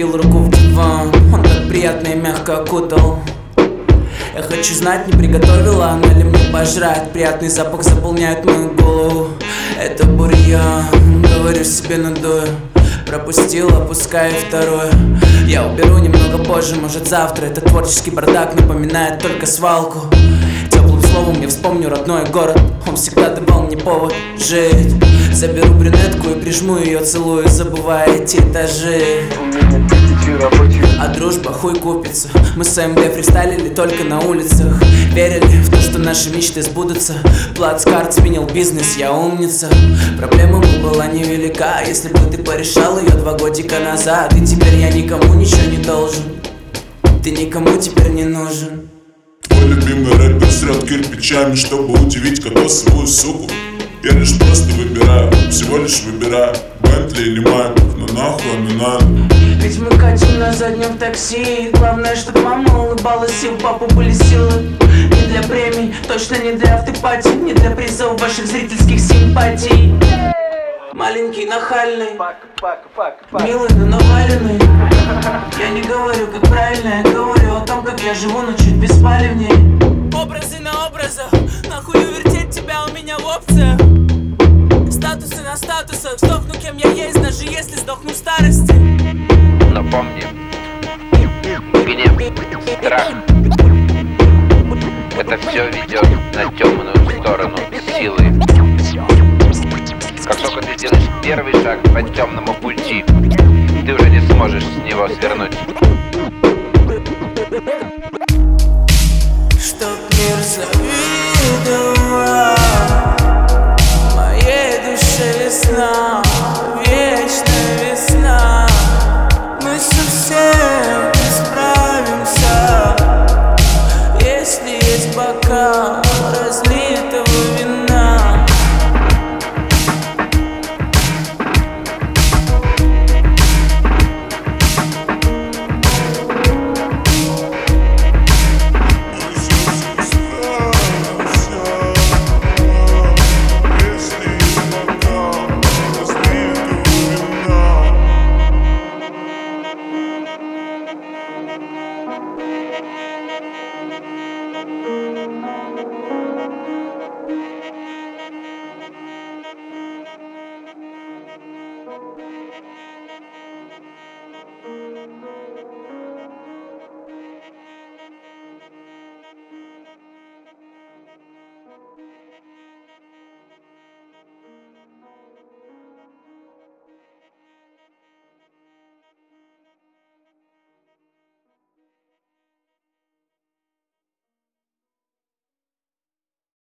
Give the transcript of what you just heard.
вбил руку в диван. Он так приятно и мягко окутал. Я хочу знать, не приготовила она ли мне пожрать. Приятный запах заполняет мою голову. Это бурьян, говорю себе надую. Пропустила, пускай второе. Я уберу немного позже, может завтра. Этот творческий бардак напоминает только свалку. Теплым словом я вспомню родной город. Он всегда давал мне повод жить. Заберу брюнетку и прижму ее, целую, забывая эти этажи. А дружба хуй купится. Мы с АМД фристайлили только на улицах. Верили в то, что наши мечты сбудутся. Плацкарт сменил бизнес, я умница. Проблема была невелика, если бы ты порешал ее 2 годика назад. И теперь я никому ничего не должен. Ты никому теперь не нужен. Твой любимый рэпер срет кирпичами, чтобы удивить кокосовую суку. Я лишь просто выбираю, всего лишь выбираю Бентли или Майкл, ну нахуй, ну надо. Ведь мы катим на заднем такси. Главное, чтобы мама улыбалась и у папы были силы. Не для премий, точно не для автопати, не для призов ваших зрительских симпатий. Маленький, нахальный, милый, но наваленный. Я не говорю, как правильно, я говорю о том, как я живу, но чуть беспалевнее. Образы на образах, нахуй вертеть тебя у меня в опциях. Статусы на статусах, сдохну кем я есть, даже если сдохну в старости. Но помни, гнев, страх, это все ведет на темную сторону силы. Как только ты сделаешь первый шаг по темному пути, ты уже не сможешь с него свернуть. Чтоб мир завидовал моей душе весна, вечная весна. Мы совсем не справимся, если есть бокал разлит.